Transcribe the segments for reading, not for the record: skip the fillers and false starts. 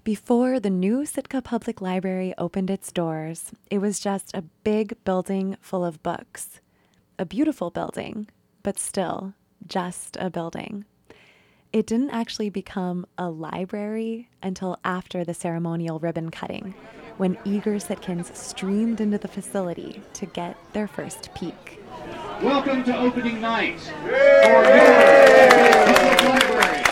Before the new Sitka Public Library opened its doors, it was just a big building full of books. A beautiful building, but still just a building. It didn't actually become a library until after the ceremonial ribbon cutting, when eager Sitkans streamed into the facility to get their first peek. Welcome to opening night for your Public Library.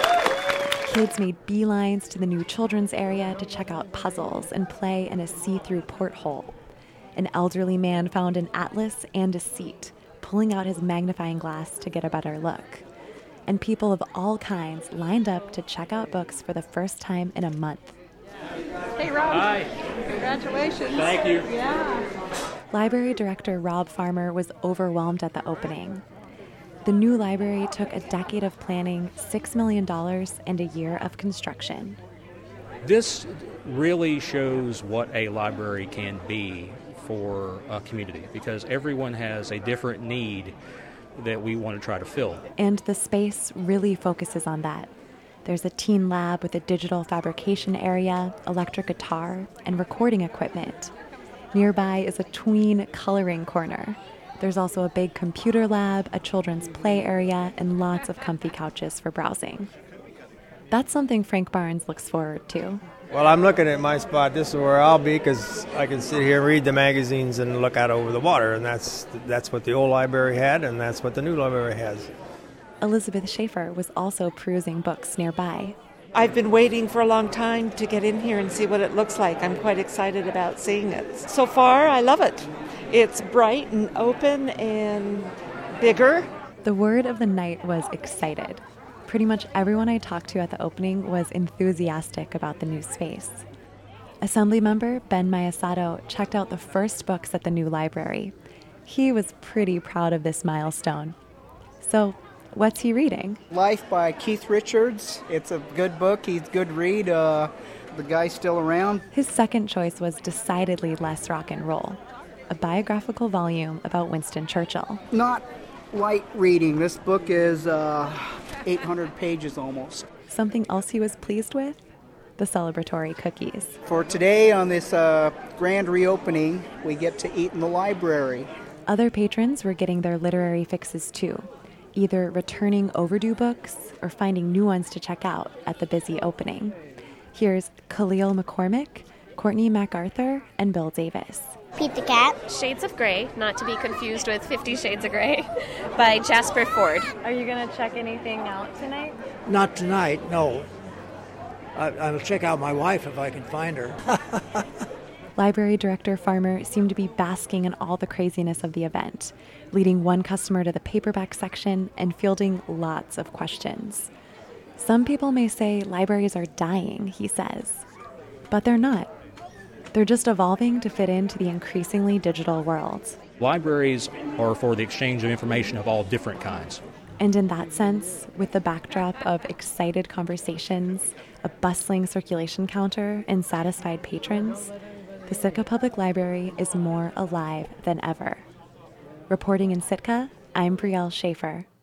Kids made beelines to the new children's area to check out puzzles and play in a see-through porthole. An elderly man found an atlas and a seat, pulling out his magnifying glass to get a better look. And people of all kinds lined up to check out books for the first time in a month. Hey, Rob. Hi. Congratulations. Thank you. Yeah. Library director Rob Farmer was overwhelmed at the opening. The new library took a decade of planning, $6 million, and a year of construction. This really shows what a library can be for a community, because everyone has a different need that we want to try to fill. And the space really focuses on that. There's a teen lab with a digital fabrication area, electric guitar, and recording equipment. Nearby is a tween coloring corner. There's also a big computer lab, a children's play area, and lots of comfy couches for browsing. That's something Frank Barnes looks forward to. Well, I'm looking at my spot. This is where I'll be because I can sit here and read the magazines and look out over the water. And that's what the old library had, and that's what the new library has. Elizabeth Schaefer was also perusing books nearby. I've been waiting for a long time to get in here and see what it looks like. I'm quite excited about seeing it. So far, I love it. It's bright and open and bigger. The word of the night was excited. Pretty much everyone I talked to at the opening was enthusiastic about the new space. Assemblymember Ben Mayasato checked out the first books at the new library. He was pretty proud of this milestone. So, what's he reading? Life by Keith Richards. It's a good book. He's a good read. The guy's still around. His second choice was decidedly less rock and roll. A biographical volume about Winston Churchill. Not light reading. This book is 800 pages almost. Something else he was pleased with? The celebratory cookies. For today, on this grand reopening, we get to eat in the library. Other patrons were getting their literary fixes too, either returning overdue books or finding new ones to check out at the busy opening. Here's Khalil McCormick, Courtney MacArthur, and Bill Davis. Pete the Cat. Shades of Grey, not to be confused with 50 Shades of Grey, by Jasper Ford. Are you going to check anything out tonight? Not tonight, no. I'll check out my wife if I can find her. Library Director Farmer seemed to be basking in all the craziness of the event, leading one customer to the paperback section and fielding lots of questions. Some people may say libraries are dying, he says, but they're not. They're just evolving to fit into the increasingly digital world. Libraries are for the exchange of information of all different kinds. And in that sense, with the backdrop of excited conversations, a bustling circulation counter, and satisfied patrons, the Sitka Public Library is more alive than ever. Reporting in Sitka, I'm Brielle Schaefer.